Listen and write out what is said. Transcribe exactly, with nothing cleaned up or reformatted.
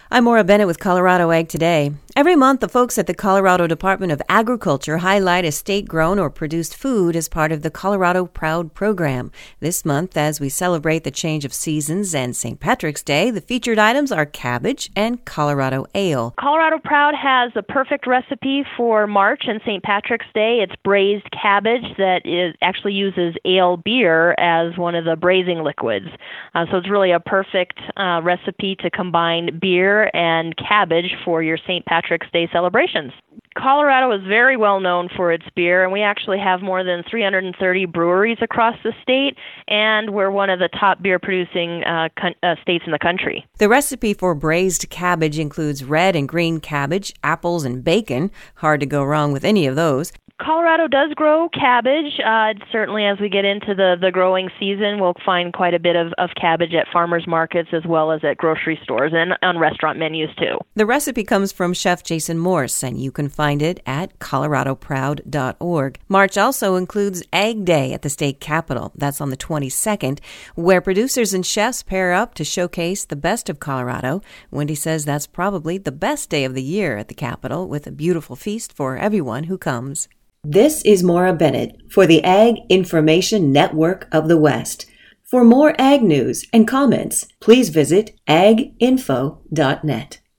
I'm Maura Bennett with Colorado Ag Today. Every month, the folks at the Colorado Department of Agriculture highlight a state-grown or produced food as part of the Colorado Proud program. This month, as we celebrate the change of seasons and Saint Patrick's Day, the featured items are cabbage and Colorado ale. Colorado Proud has a perfect recipe for March and Saint Patrick's Day. It's braised cabbage that is actually uses ale beer as one of the braising liquids. Uh, so it's really a perfect uh, recipe to combine beer and cabbage for your Saint Patrick's Day celebrations. Colorado is very well known for its beer, and we actually have more than three hundred thirty breweries across the state, and we're one of the top beer-producing uh, con- uh, states in the country. The recipe for braised cabbage includes red and green cabbage, apples, and bacon. Hard to go wrong with any of those. Colorado does grow cabbage. Uh, certainly as we get into the, the growing season, we'll find quite a bit of, of cabbage at farmers markets as well as at grocery stores and on restaurant menus too. The recipe comes from Chef Jason Morse, and you can find it at colorado proud dot org. March also includes Ag Day at the state capitol. That's on the twenty-second, where producers and chefs pair up to showcase the best of Colorado. Wendy says that's probably the best day of the year at the capitol, with a beautiful feast for everyone who comes. This is Maura Bennett for the Ag Information Network of the West. For more ag news and comments, please visit ag info dot net.